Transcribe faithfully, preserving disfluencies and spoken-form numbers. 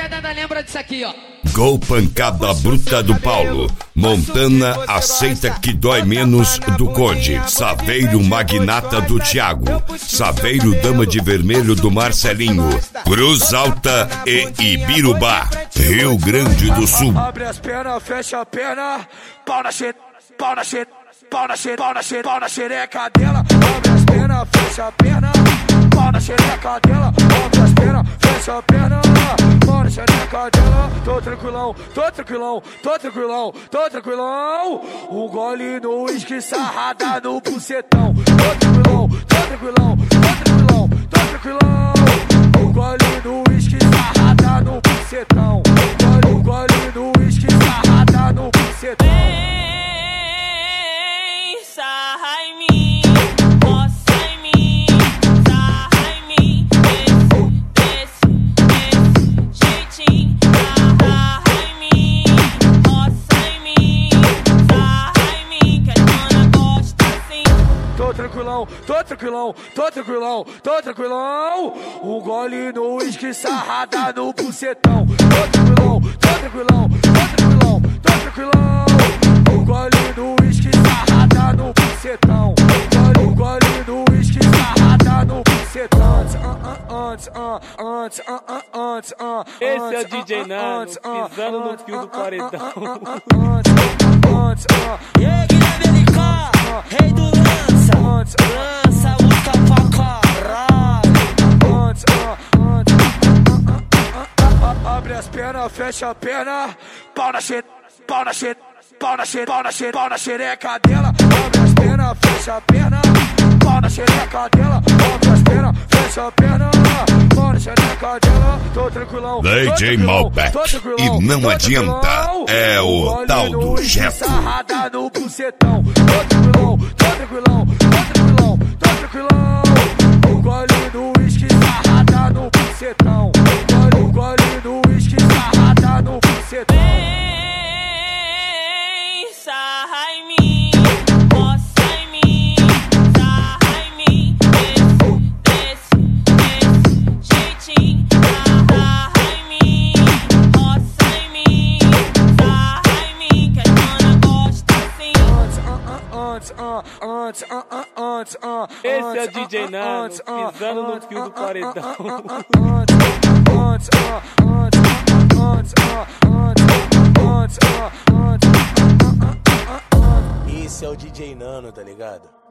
rapaziada lembra disso aqui, ó. Gol pancada bruta do Paulo. Montana aceita que dói menos do Conde. Saveiro magnata do Thiago. Saveiro dama de vermelho do Marcelinho. Cruz Alta e Ibirubá, Rio Grande do Sul. Abre as pernas, fecha a perna. Pau na xereca, pau na xereca, pau na xereca, pau na xereca, pau na xereca dela. Abre as pernas, fecha a perna. Pau na xereca dela. Abre as pernas, fecha a perna. Pau na xereca dela. Tô tranquilão, tô tranquilão, tô tranquilão, tô tranquilão. Um gole no uísque, sarrada no bucetão. Tô tranquilão, tô tranquilão, tô tranquilão, tô tranquilão. Um gole no uísque, sarrada no bucetão. Um gole no uísque, sarrada no bucetão. Vem, sarra em mim, roça em mim, sarra em mim, desse, desse, desse jeitinho. Sarra em mim, roça em mim, sarra em mim, que a dona gosta assim. Tô tranquilão, tô tranquilão, tô tranquilão, tô tranquilão. Um gole no uísque, sarrada no bucetão. Tô tranquilão, tô tranquilão, tô tranquilão, tô tranquilão. Um gole no uísque, sarrada no bucetão. Um gole no uísque, sarrada no bucetão. Antes, antes, antes, antes, antes. Esse é o D J Nano, pisando no fio do paredão. E aí, Guilherme L K, rei do lança, lança música pra caralho. Abre as pernas, fecha a perna. Pau na xereca, pau na xereca, pau na xereca, pau na xereca, pau na xereca dela. Abre as pernas, fecha a perna. Pau na xereca dela. Abre as pernas, fecha a perna. Pau na xereca dela. Tô tranquilão, D J Malbec. E não adianta, é o tal do Jeff. Sarrada no bucetão. Tô tranquilão, tô tranquilão, tô tranquilão, tô tranquilão. Um gole no uísque, sarrada no bucetão. Um gole no uísque, sarrada no bucetão. Vem, sarra em mim, roça em mim, sarra em mim, desse, desse, desse jeitinho. Sarra em mim, roça em mim, sarra em mim, que a dona gosta assim. Antes, antes, antes, antes. Esse é o D J Nano, pisando no fio do paredão. Esse é o D J Nano, tá ligado?